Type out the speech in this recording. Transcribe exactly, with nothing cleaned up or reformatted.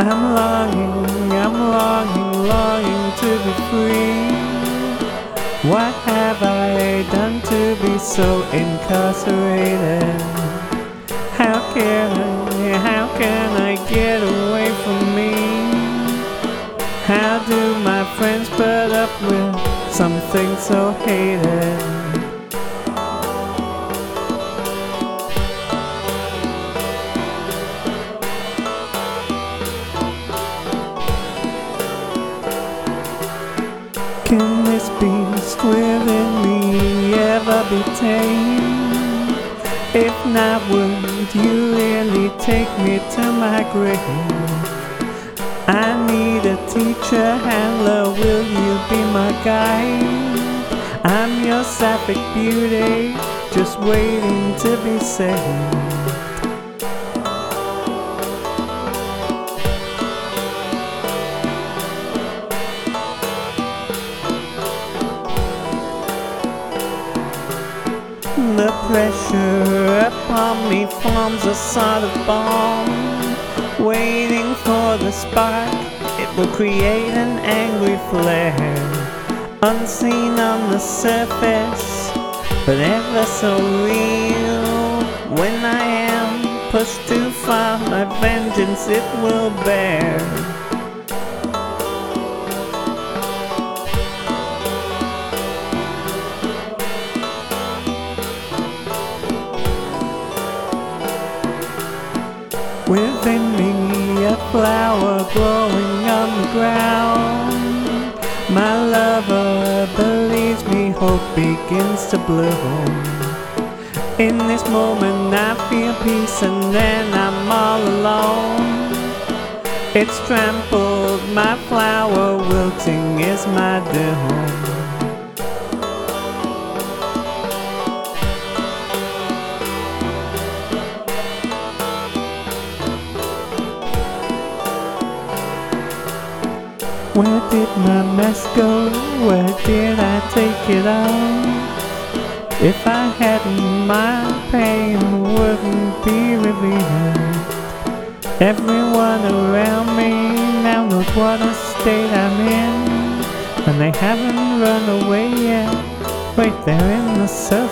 I'm longing, I'm longing, longing to be free. What have I done to be so incarcerated? How can I, how can I get away from me? How do my friends put up with something so hated? Can this beast within me ever be tamed? If not, would you really take me to my grave? I need a teacher, handler, will you be my guide? I'm your sapphic beauty, just waiting to be saved. The pressure upon me forms a sort of bomb, waiting for the spark. It will create an angry flare, unseen on the surface, but ever so real. When I am pushed too far, my vengeance it will bear. Within me a flower growing on the ground. My lover believes me, hope begins to bloom. In this moment I feel peace and then I'm all alone. It's trampled, my flower wilting is my doom. Where did my mess go? Where did I take it all? If I hadn't, my pain wouldn't be revealed. Everyone around me now knows what a state I'm in, and they haven't run away yet. Wait, they're in the circle.